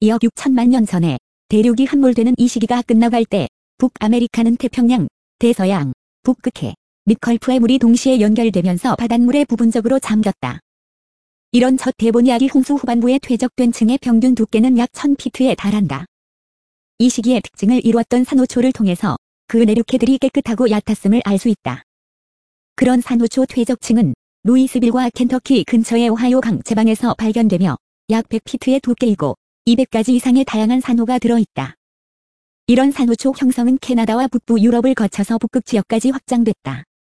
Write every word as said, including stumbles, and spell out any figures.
이억 육천만 년 전에 대륙이 함몰되는 이 시기가 끝나갈 때 북아메리카는 태평양, 대서양, 북극해, 및 걸프의 물이 동시에 연결되면서 바닷물에 부분적으로 잠겼다. 이런 첫 데보니아기 홍수 후반부에 퇴적된 층의 평균 두께는 약 천 피트에 달한다. 이 시기의 특징을 이루었던 산호초를 통해서 그 내륙해들이 깨끗하고 얕았음을 알 수 있다. 그런 산호초 퇴적층은 루이스빌과 켄터키 근처의 오하이오강 제방에서 발견되며 약 백 피트의 두께이고 이백 가지 이상의 다양한 산호가 들어있다. 이런 산호초 형성은 캐나다와 북부 유럽을 거쳐서 북극 지역까지 확장됐다.